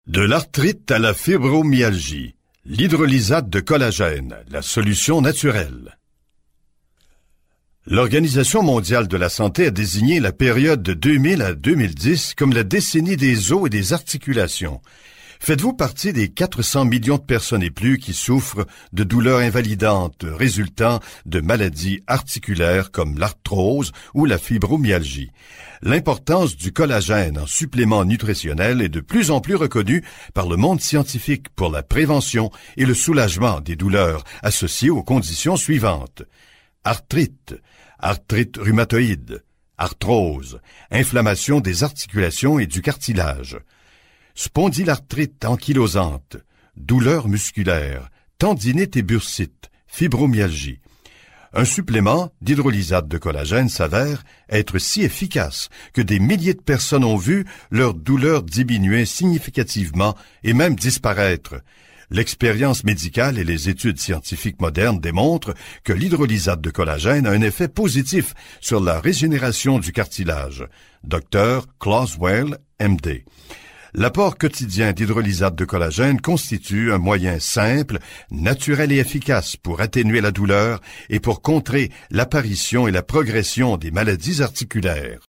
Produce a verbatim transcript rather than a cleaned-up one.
De l'arthrite à la fibromyalgie, l'hydrolysate de collagène, la solution naturelle. L'Organisation mondiale de la santé a désigné la période de deux mille à deux mille dix comme la décennie des os et des articulations. Faites-vous partie des quatre cents millions de personnes et plus qui souffrent de douleurs invalidantes résultant de maladies articulaires comme l'arthrose ou la fibromyalgie? L'importance du collagène en supplément nutritionnel est de plus en plus reconnue par le monde scientifique pour la prévention et le soulagement des douleurs associées aux conditions suivantes. Arthrite, arthrite rhumatoïde, arthrose, inflammation des articulations et du cartilage. Spondylarthrite ankylosante, douleur musculaire, tendinite et bursite, fibromyalgie. Un supplément d'hydrolysate de collagène s'avère être si efficace que des milliers de personnes ont vu leur douleur diminuer significativement et même disparaître. L'expérience médicale et les études scientifiques modernes démontrent que l'hydrolysate de collagène a un effet positif sur la régénération du cartilage. Docteur Clauswell, M D L'apport quotidien d'hydrolysate de collagène constitue un moyen simple, naturel et efficace pour atténuer la douleur et pour contrer l'apparition et la progression des maladies articulaires.